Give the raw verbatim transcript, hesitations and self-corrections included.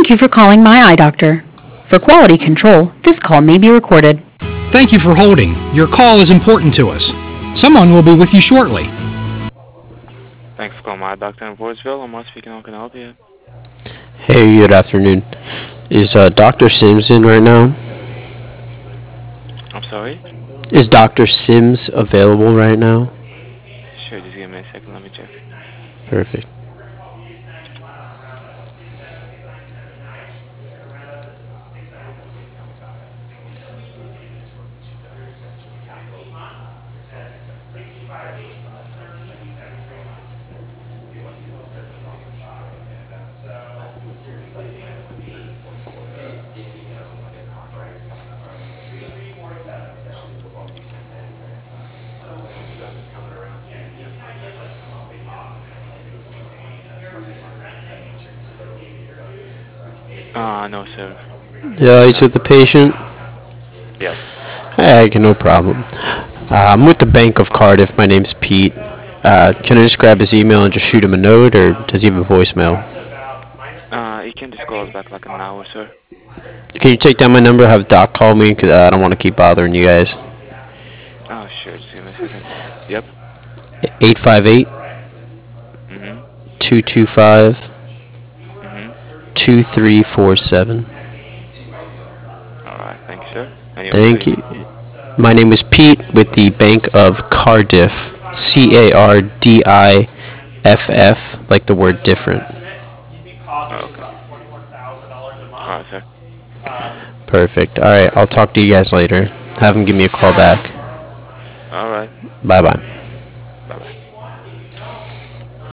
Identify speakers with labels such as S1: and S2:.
S1: Thank you for calling My Eye Doctor. For quality control, this call may be recorded.
S2: Thank you for holding. Your call is important to us. Someone will be with you shortly.
S3: Thanks for calling My Eye Doctor in Voorsville. I'm Mark speaking. How can I help you?
S4: Hey, good afternoon. Is uh, Doctor Sims in right now?
S3: I'm sorry?
S4: Is Doctor Sims available right now?
S3: Sure, just give me a second. Let me check.
S4: Perfect.
S3: Uh, no, sir.
S4: Yeah, he's with the patient?
S3: Yep.
S4: Hey, no problem. Uh, I'm with the Bank of Cardiff. My name's Pete. Uh, can I just grab his email and just shoot him a note, or does he have a voicemail?
S3: Uh, you can just call us back like an hour, sir.
S4: Can you take down my number, have Doc call me, because uh, I don't want to keep bothering you guys.
S3: Oh, sure, just give me a second. Yep.
S4: eight five eight,
S3: Mm-hmm.
S4: two two five,
S3: Mm-hmm.
S4: two three four seven.
S3: Alright, thank you, sir. And your name,
S4: Thank
S3: please?
S4: you. My name is Pete with the Bank of Cardiff. C A R D I F F, like the word different.
S3: Oh, okay. Alright, sir.
S4: Perfect. Alright, I'll talk to you guys later. Have him give me a call back.
S3: Alright.
S4: Bye-bye.